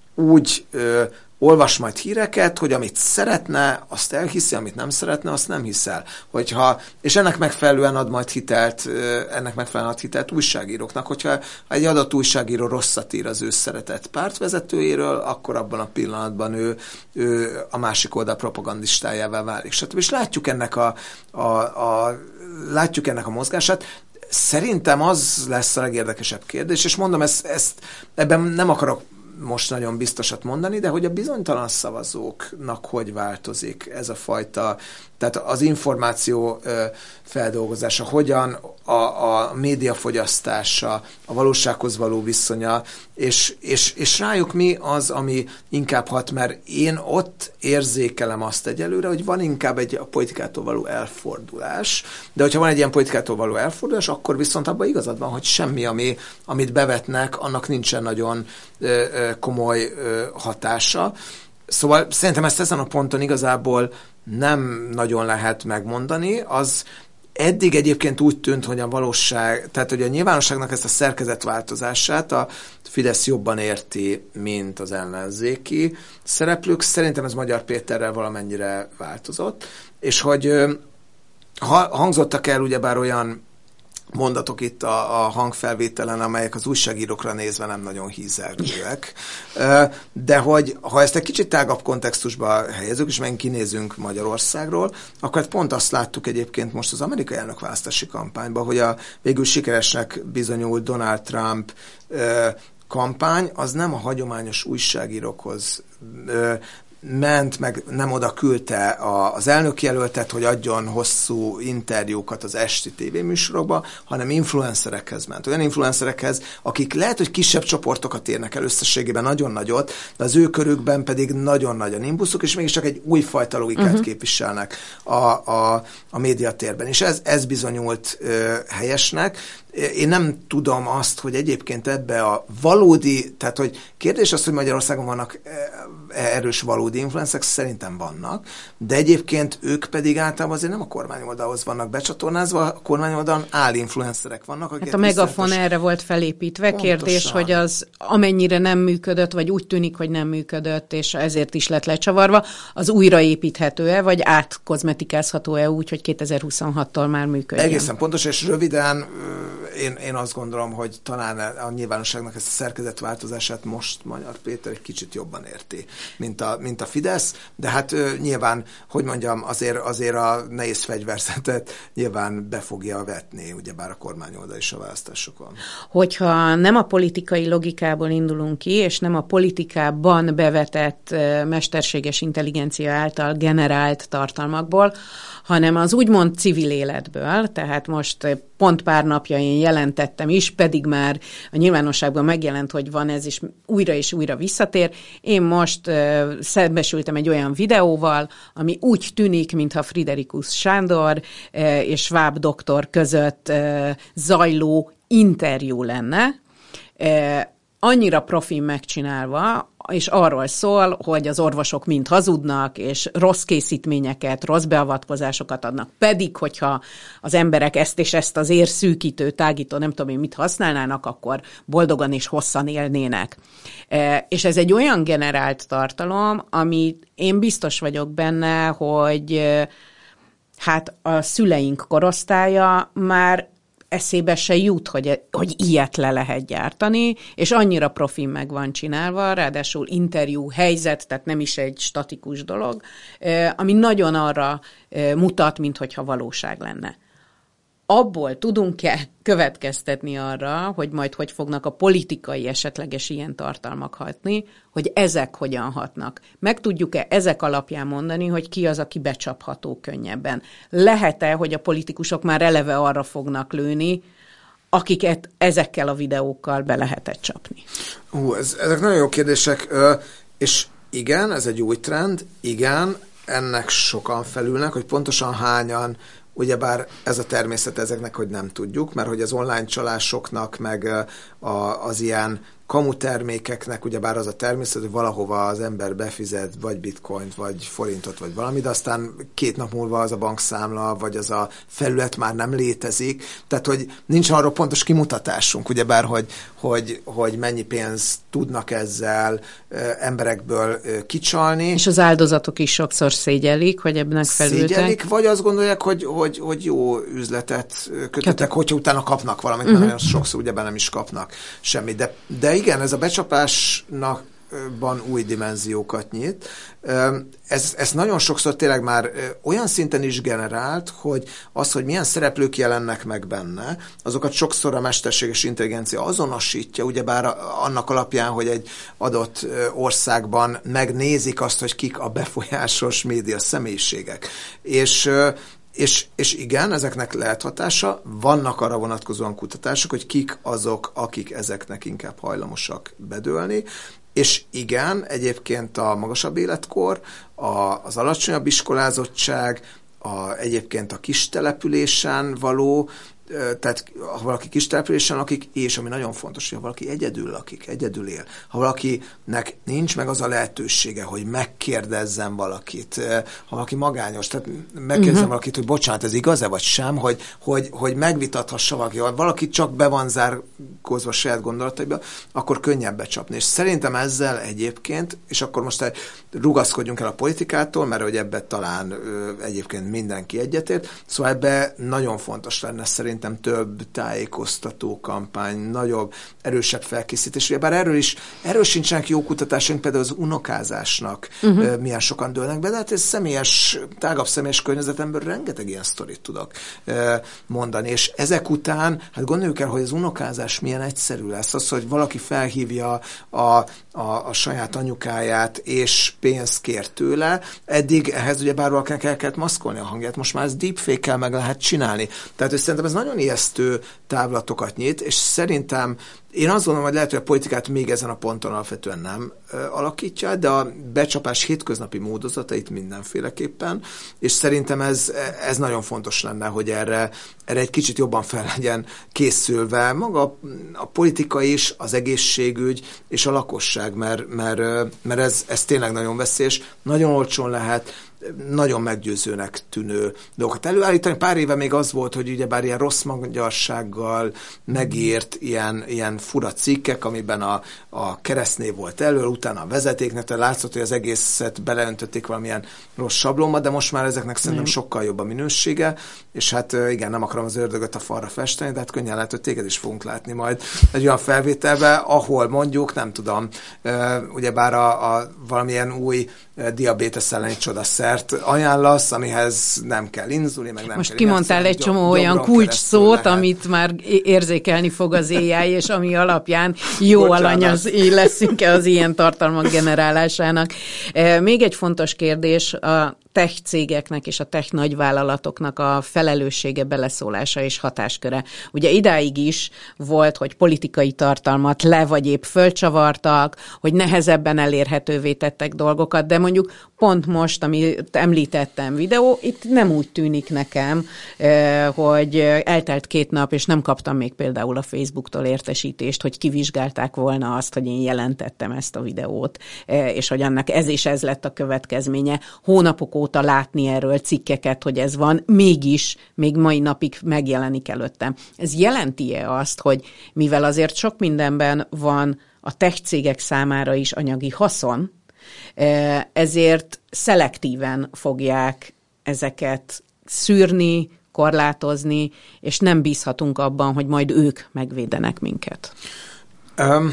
[SPEAKER 1] úgy ö, olvas majd híreket, hogy amit szeretne, azt elhiszi, amit nem szeretne, azt nem hiszel. Hogyha, és ennek megfelelően ad majd hitelt, ö, ennek megfelelően ad hitelt újságíróknak. Hogyha egy adott újságíró rosszat ír az ő szeretett pártvezetőjéről, akkor abban a pillanatban ő, ő a másik oldal propagandistájává válik. Stb. És látjuk ennek a, a, a, látjuk ennek a mozgását. Szerintem az lesz a legérdekesebb kérdés, és mondom, ezt, ezt, ebben nem akarok most nagyon biztosat mondani, de hogy a bizonytalan szavazóknak hogy változik ez a fajta, tehát az információ ö, feldolgozása, hogyan a, a média fogyasztása, a valósághoz való viszonya, és, és, és rájuk mi az, ami inkább hat, mert én ott érzékelem azt egyelőre, hogy van inkább egy a politikától való elfordulás, de hogyha van egy ilyen politikától való elfordulás, akkor viszont abban igazad van, hogy semmi, ami, amit bevetnek, annak nincsen nagyon ö, ö, komoly ö, hatása. Szóval szerintem ezt ezen a ponton igazából nem nagyon lehet megmondani. Az eddig egyébként úgy tűnt, hogy a valóság, tehát hogy a nyilvánosságnak ezt a szerkezetváltozását a Fidesz jobban érti, mint az ellenzéki szereplők. Szerintem ez Magyar Péterrel valamennyire változott, és hogy ha hangzottak el ugyebár olyan mondatok itt a, a hangfelvételen, amelyek az újságírókra nézve nem nagyon hízelgőek. De hogy ha ezt egy kicsit tágabb kontextusba helyezzük, és megint kinézünk Magyarországról, akkor pont azt láttuk egyébként most az amerikai elnökválasztási kampányban, hogy a végül sikeresnek bizonyult Donald Trump kampány, az nem a hagyományos újságírókhoz ment, meg nem oda küldte a, az elnökjelöltet, hogy adjon hosszú interjúkat az esti tévéműsorokba, hanem influencerekhez ment. Olyan influencerekhez, akik lehet, hogy kisebb csoportokat érnek el összességében nagyon nagyot, de az ő körükben pedig nagyon nagy a nimbuszuk, és mégiscsak egy újfajta logikát uh-huh. képviselnek a, a, a médiatérben. És ez, ez bizonyult ö, helyesnek. Én nem tudom azt, hogy egyébként ebbe a valódi, tehát hogy kérdés az, hogy Magyarországon vannak erős valódi influencerek, szerintem vannak, de egyébként ők pedig általában azért nem a kormányoldalhoz vannak becsatornázva, a kormányoldalon áll-influencerek vannak.
[SPEAKER 3] Hát a Megafon viszontos... erre volt felépítve. Pontosan. Kérdés, hogy az amennyire nem működött, vagy úgy tűnik, hogy nem működött, és ezért is lett lecsavarva, az újraépíthető-e, vagy átkozmetikázható-e úgy, hogy kétezer-huszonhattól már működjön?
[SPEAKER 1] Egészen pontos, és röviden én, én azt gondolom, hogy talán a nyilvánosságnak ezt a szerkezetváltozását most Magyar Péter egy kicsit jobban érti, mint a, mint a Fidesz, de hát nyilván, hogy mondjam, azért, azért a nehéz fegyverzetet nyilván be fogja vetni, ugyebár a kormányoldal is a választásokon.
[SPEAKER 3] Hogyha nem a politikai logikából indulunk ki, és nem a politikában bevetett mesterséges intelligencia által generált tartalmakból, hanem az úgymond civil életből, tehát most pont pár napja én jelentettem is, pedig már a nyilvánosságban megjelent, hogy van ez, és újra és újra visszatér. Én most uh, szembesültem egy olyan videóval, ami úgy tűnik, mintha Friderikus Sándor uh, és Schwab doktor között uh, zajló interjú lenne, uh, annyira profin megcsinálva, és arról szól, hogy az orvosok mind hazudnak, és rossz készítményeket, rossz beavatkozásokat adnak. Pedig, hogyha az emberek ezt és ezt az érszűkítő, tágító, nem tudom én mit használnának, akkor boldogan és hosszan élnének. E, és ez egy olyan generált tartalom, ami én biztos vagyok benne, hogy hát a szüleink korosztálya már eszébe se jut, hogy, hogy ilyet le lehet gyártani, és annyira profin meg van csinálva, ráadásul interjú helyzet, tehát nem is egy statikus dolog, ami nagyon arra mutat, minthogyha valóság lenne. Abból tudunk-e következtetni arra, hogy majd hogy fognak a politikai esetleges ilyen tartalmak hatni, hogy ezek hogyan hatnak? Meg tudjuk-e ezek alapján mondani, hogy ki az, aki becsapható könnyebben? Lehet-e, hogy a politikusok már eleve arra fognak lőni, akiket ezekkel a videókkal be lehetett csapni?
[SPEAKER 1] Hú, ez, ezek nagyon jó kérdések, és igen, ez egy új trend, igen, ennek sokan felülnek, hogy pontosan hányan. Ugyebár ez a természet ezeknek, hogy nem tudjuk, mert hogy az online csalásoknak, meg a, az ilyen kamu termékeknek, ugyebár az a természet, hogy valahova az ember befizet, vagy bitcoint, vagy forintot, vagy valami, de aztán két nap múlva az a bankszámla, vagy az a felület már nem létezik. Tehát, hogy nincs arról pontos kimutatásunk, ugyebár, hogy, hogy, hogy mennyi pénzt tudnak ezzel ö, emberekből ö, kicsalni.
[SPEAKER 3] És az áldozatok is sokszor szégyelik, hogy ebben felültek.
[SPEAKER 1] Szégyelik, vagy azt gondolják, hogy, hogy, hogy jó üzletet kötöttek, hogyha utána kapnak valamit, uh-huh. mert nagyon sokszor ugyebár nem is kapnak semmit. De, de igen, ez a becsapásnak új dimenziókat nyit. Ez, ez nagyon sokszor tényleg már olyan szinten is generált, hogy az, hogy milyen szereplők jelennek meg benne, azokat sokszor a mesterséges intelligencia azonosítja, ugyebár annak alapján, hogy egy adott országban megnézik azt, hogy kik a befolyásos média személyiségek. És És, és igen, ezeknek lehet hatása, vannak arra vonatkozóan kutatások, hogy kik azok, akik ezeknek inkább hajlamosak bedőlni, és igen, egyébként a magasabb életkor, a, az alacsonyabb iskolázottság, a, egyébként a kis településen való, tehát ha valaki kis településen lakik, és ami nagyon fontos, hogy ha valaki egyedül lakik, egyedül él, ha valakinek nincs meg az a lehetősége, hogy megkérdezzen valakit, ha valaki magányos, tehát megkérdezzen uh-huh. valakit, hogy bocsánat, ez igaz-e vagy sem, hogy, hogy, hogy megvitathassa valaki, ha valaki csak be van zárkózva saját gondolataiba, akkor könnyebb becsapni. És szerintem ezzel egyébként, és akkor most rugaszkodjunk el a politikától, mert hogy ebben talán ö, egyébként mindenki egyetért, szóval ebben nagyon fontos lenne szerintem több tájékoztató kampány, nagyobb, erősebb felkészítés. Bár erről is, erről sincsenek jó kutatásunk, például az unokázásnak uh-huh. milyen sokan dőlnek be, de hát ez személyes, tágabb személyes környezetemből rengeteg ilyen sztorit tudok mondani. És ezek után, hát gondoljuk el, hogy az unokázás milyen egyszerű lesz. Az, hogy valaki felhívja a, a, a saját anyukáját, és pénzt kér tőle, eddig ehhez ugye bár valakinek el kellett maszkolni a hangját, most már ezt deepfake-kel meg lehet csinálni. Tehát szerintem ez nagyon ijesztő távlatokat nyit, és szerintem én azt gondolom, hogy lehet, hogy a politikát még ezen a ponton alapvetően nem ö, alakítja, de a becsapás hétköznapi módozatait mindenféleképpen, és szerintem ez, ez nagyon fontos lenne, hogy erre, erre egy kicsit jobban fel legyen készülve maga a, a politika is, az egészségügy és a lakosság, mert, mert, mert ez, ez tényleg nagyon veszélyes, nagyon olcsón lehet, nagyon meggyőzőnek tűnő dolgokat előállítani. Pár éve még az volt, hogy ugyebár ilyen rossz magyarsággal megírt ilyen, ilyen fura cikkek, amiben a, a keresztnév volt elől, utána a vezetéknek, tehát látszott, hogy az egészet beleöntötték valamilyen rossz sablonba, de most már ezeknek szerintem mm. sokkal jobb a minősége, és hát igen, nem akarom az ördögöt a falra festeni, de hát könnyen lehet, hogy téged is fogunk látni majd egy olyan felvételbe, ahol mondjuk, nem tudom, ugyebár a, a valamilyen új diabétesz elleni csodaszert ajánlasz, amihez nem kell inzulin, meg nem
[SPEAKER 3] most
[SPEAKER 1] kell...
[SPEAKER 3] Most kimondtál egy csomó olyan kulcs szót, amit már érzékelni fog az á i, és ami alapján jó Bocsánat. alany az, leszünk-e az ilyen tartalmak generálásának. Még egy fontos kérdés, a tech cégeknek és a tech nagyvállalatoknak a felelőssége, beleszólása és hatásköre. Ugye idáig is volt, hogy politikai tartalmat le vagy épp fölcsavartak, hogy nehezebben elérhetővé tettek dolgokat, de mondjuk pont most, amit említettem videó, itt nem úgy tűnik nekem, hogy eltelt két nap, és nem kaptam még például a Facebooktól értesítést, hogy kivizsgálták volna azt, hogy én jelentettem ezt a videót, és hogy annak ez és ez lett a következménye. Hónapok óta látni erről cikkeket, hogy ez van, mégis még mai napig megjelenik előttem. Ez jelenti-e azt, hogy mivel azért sok mindenben van a tech cégek számára is anyagi haszon, ezért szelektíven fogják ezeket szűrni, korlátozni, és nem bízhatunk abban, hogy majd ők megvédenek minket?
[SPEAKER 1] Um,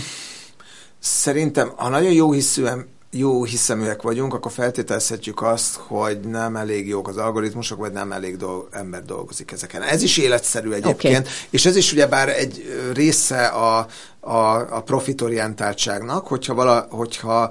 [SPEAKER 1] szerintem, ha nagyon jó hiszűen jó hiszeműek vagyunk, akkor feltételezhetjük azt, hogy nem elég jók az algoritmusok, vagy nem elég dolg, ember dolgozik ezeken. Ez is életszerű egyébként, okay. És ez is ugyebár egy része a, a, a profitorientáltságnak, hogyha, vala, hogyha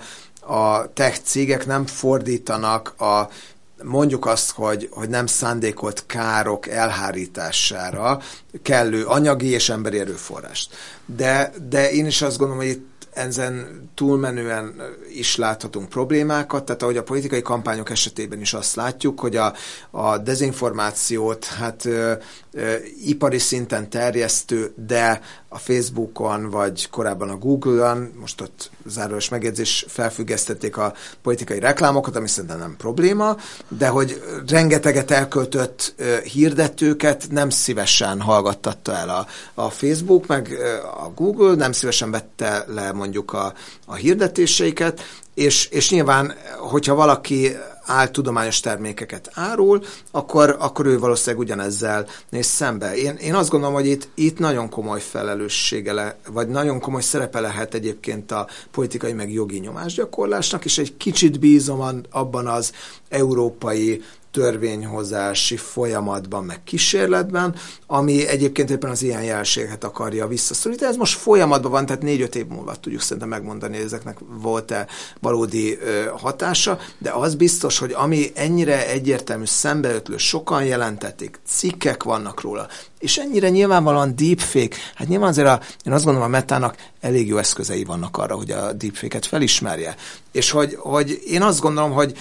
[SPEAKER 1] a tech cégek nem fordítanak a mondjuk azt, hogy, hogy nem szándékolt károk elhárítására kellő anyagi és emberi erőforrást. De, de én is azt gondolom, hogy itt ezen túlmenően is láthatunk problémákat, tehát ahogy a politikai kampányok esetében is azt látjuk, hogy a, a dezinformációt hát ö, ö, ipari szinten terjesztő, de a Facebookon, vagy korábban a Google-on, most ott zárójeles megjegyzés, felfüggesztették a politikai reklámokat, ami szerintem nem probléma, de hogy rengeteget elköltött ö, hirdetőket nem szívesen hallgattatta el a, a Facebook, meg ö, a Google, nem szívesen vette le mondjuk a, a hirdetéseiket, és, és nyilván, hogyha valaki áltudományos termékeket árul, akkor, akkor ő valószínűleg ugyanezzel néz szembe. Én, én azt gondolom, hogy itt, itt nagyon komoly felelőssége, le, vagy nagyon komoly szerepe lehet egyébként a politikai meg jogi nyomásgyakorlásnak, és egy kicsit bízom abban az európai törvényhozási folyamatban, meg kísérletben, ami egyébként éppen az ilyen jelenséget akarja visszaszorítani. Ez most folyamatban van, tehát négy-öt év múlva tudjuk szerintem megmondani, hogy ezeknek volt-e valódi ö, hatása, de az biztos, hogy ami ennyire egyértelmű, szembeötlő, sokan jelentették, cikkek vannak róla, és ennyire nyilvánvalóan deepfake, hát nyilván azért a, én azt gondolom, a Metának elég jó eszközei vannak arra, hogy a deepfake-et felismerje. És hogy, hogy én azt gondolom, hogy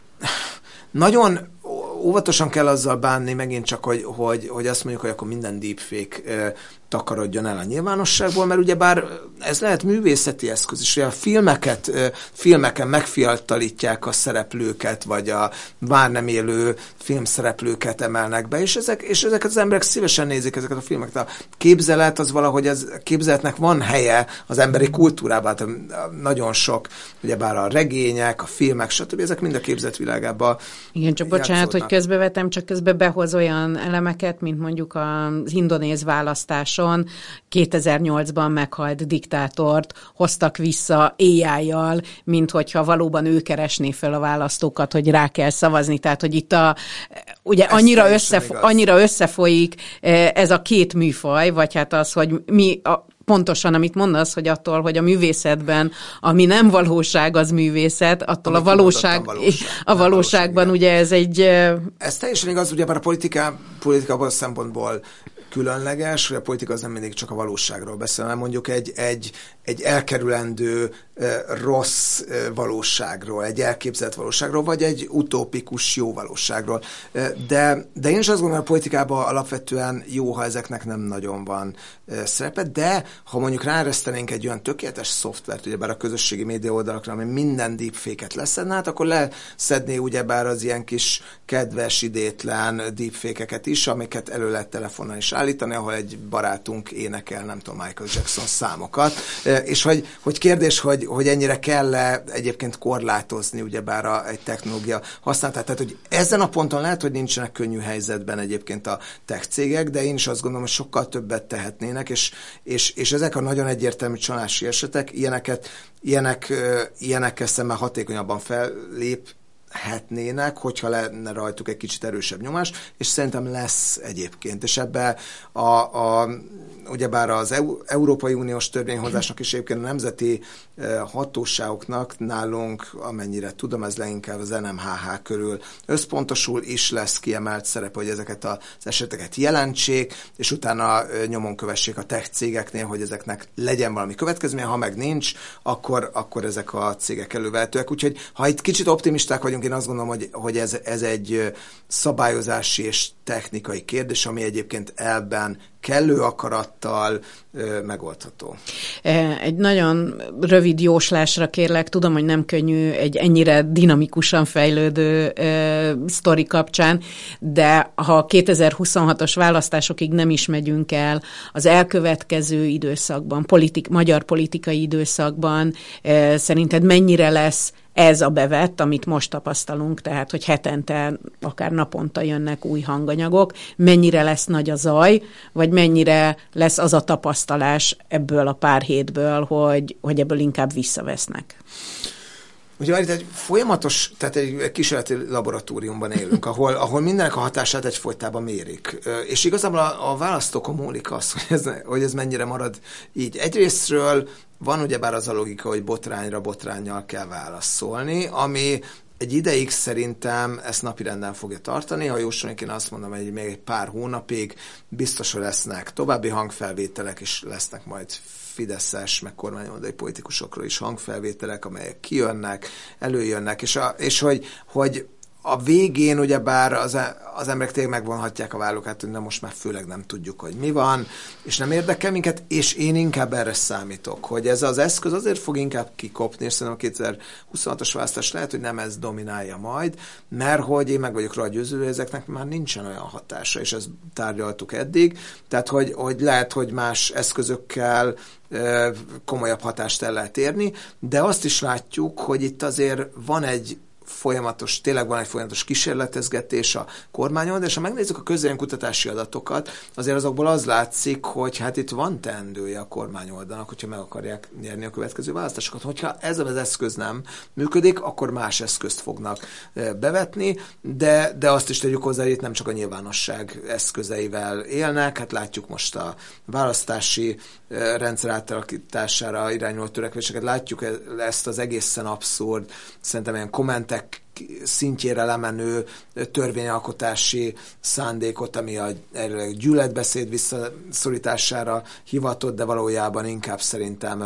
[SPEAKER 1] nagyon óvatosan kell azzal bánni megint csak, hogy, hogy, hogy azt mondjuk, hogy akkor minden deepfake eh, takarodjon el a nyilvánosságból, mert ugyebár ez lehet művészeti eszköz is, hogy a filmeket, eh, filmeken megfiatalítják a szereplőket, vagy a már nem élő filmszereplőket emelnek be, és, ezek, és ezeket az emberek szívesen nézik ezeket a filmeket. A képzelet az valahogy, ez, a képzeletnek van helye az emberi kultúrában, tehát nagyon sok, ugyebár a regények, a filmek, stb. Ezek mind a képzeletvilágában.
[SPEAKER 3] Igen, csak bocsánat, hogy közbevetem, csak közben behoz olyan elemeket, mint mondjuk az indonéz választáson kétezer-nyolcban meghalt diktátort hoztak vissza á í-jal, mint hogyha valóban ő keresné fel a választókat, hogy rá kell szavazni. Tehát, hogy itt a, ugye annyira, összefo- annyira összefolyik ez a két műfaj, vagy hát az, hogy mi a pontosan, amit mondasz, hogy attól, hogy a művészetben, ami nem valóság, az művészet, attól amit a valóság, valóság, a valóságban ugye ez egy...
[SPEAKER 1] Ez teljesen igaz, ugye már a politika, politika szempontból különleges, hogy a politika az nem mindig csak a valóságról beszél, hanem mondjuk egy, egy, egy elkerülendő rossz valóságról, egy elképzelt valóságról, vagy egy utópikus jó valóságról. De, de én is azt gondolom, hogy a politikában alapvetően jó, ha ezeknek nem nagyon van szerepe, de ha mondjuk ráeresztenénk egy olyan tökéletes szoftvert, ugyebár a közösségi média oldalakra, ami minden deepfake-et leszedne, hát akkor leszedné ugyebár az ilyen kis kedves, idétlen deepfake-eket is, amiket elő lehet telefonon is állítani, ahol egy barátunk énekel, nem tudom, Michael Jackson számokat. És hogy, hogy kérdés, hogy, hogy ennyire kell-e egyébként korlátozni ugyebár a, egy technológia használatát. Tehát, hogy ezen a ponton lehet, hogy nincsenek könnyű helyzetben egyébként a tech cégek, de én is azt gondolom, hogy sokkal többet tehetnének, és, és, és ezek a nagyon egyértelmű csalási esetek, ilyeneket, ilyenek, ilyenekkel szemben hatékonyabban fellép hetnének, hogyha lenne rajtuk egy kicsit erősebb nyomás, és szerintem lesz egyébként. És ebbe a, a ugyebár az EU, Európai Uniós törvényhozásnak és egyébként a nemzeti e, hatóságoknak nálunk, amennyire tudom, ez leginkább az en em há há körül összpontosul, is lesz kiemelt szerep, hogy ezeket az eseteket jelentsék, és utána e, nyomon kövessék a tech cégeknél, hogy ezeknek legyen valami következménye, ha meg nincs, akkor, akkor ezek a cégek elővehetőek. Úgyhogy ha itt kicsit optimisták vagyunk, én azt gondolom, hogy, hogy ez, ez egy szabályozási és technikai kérdés, ami egyébként elben kellő akarattal ö, megoldható.
[SPEAKER 3] Egy nagyon rövid jóslásra kérlek, tudom, hogy nem könnyű egy ennyire dinamikusan fejlődő ö, sztori kapcsán, de ha kétezer-huszonhatos választásokig nem is megyünk el, az elkövetkező időszakban, politik, magyar politikai időszakban ö, szerinted mennyire lesz ez a bevett, amit most tapasztalunk, tehát, hogy hetente, akár naponta jönnek új hanganyagok, mennyire lesz nagy a zaj, vagy mennyire lesz az a tapasztalás ebből a pár hétből, hogy, hogy ebből inkább visszavesznek?
[SPEAKER 1] Ugye itt egy folyamatos, tehát egy kísérleti laboratóriumban élünk, ahol, ahol mindenek a hatását egyfolytában mérik. És igazából a, a választókon múlik az, hogy ez, hogy ez mennyire marad így. Egyrésztről van ugyebár az a logika, hogy botrányra botránnyal kell válaszolni, ami egy ideig szerintem ezt napirenden fogja tartani. Ha jósolni kéne, azt mondom, hogy még egy pár hónapig biztos, hogy lesznek további hangfelvételek, és lesznek majd fideszes, meg kormányoldali politikusokról is hangfelvételek, amelyek kijönnek, előjönnek, és, a, és hogy, hogy a végén ugyebár az, az emberek tényleg megvonhatják a vállukat, hogy na most már főleg nem tudjuk, hogy mi van, és nem érdekel minket, és én inkább erre számítok, hogy ez az eszköz azért fog inkább kikopni, és szerintem a kétezer-huszonhatos választás lehet, hogy nem ez dominálja majd, mert hogy én meg vagyok róla győződve, ezeknek már nincsen olyan hatása, és ezt tárgyaltuk eddig, tehát hogy, hogy lehet, hogy más eszközökkel komolyabb hatást el lehet érni, de azt is látjuk, hogy itt azért van egy folyamatos, tényleg van egy folyamatos kísérletezgetés a kormányon, de és ha megnézzük a közvéleménykutatási adatokat, azért azokból az látszik, hogy hát itt van teendője a kormányoldalnak, hogyha meg akarják nyerni a következő választásokat. Hogyha ez az eszköz nem működik, akkor más eszközt fognak bevetni, de, de azt is tegyük hozzá, hogy itt nem csak a nyilvánosság eszközeivel élnek, hát látjuk most a választási rendszer átalakítására irányuló törekvéseket, látjuk ezt az egészen abszurd, szerintem ilyen kommentek szintjére lemenő törvényalkotási szándékot, ami a gyűlöletbeszéd visszaszorítására hivatott, de valójában inkább szerintem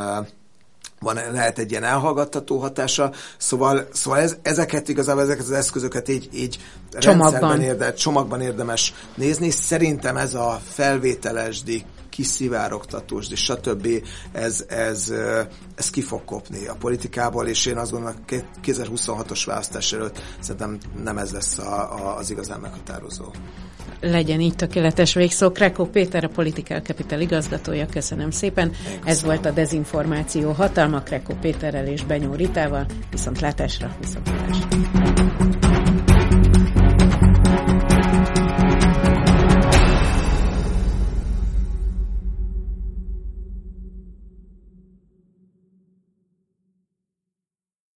[SPEAKER 1] van, lehet egy ilyen elhallgattató hatása, szóval, szóval ez, ezeket igazából, ezeket az eszközöket így, így csomagban. Érde, csomagban érdemes nézni. Szerintem ez a felvételesdi, kiszivárogtatós, és stb. Ez, ez, ez ki fog kopni a politikából, és én azt gondolom, hogy kétezer-huszonhatos választás előtt szerintem nem ez lesz a, a, az igazán meghatározó.
[SPEAKER 3] Legyen így, tökéletes végszó. Krekó Péter, a Political Capital igazgatója, köszönöm szépen. Köszönöm. Ez volt a Dezinformáció hatalma, Krekó Péterrel és Benyó Ritával. Viszontlátásra, viszontlátásra.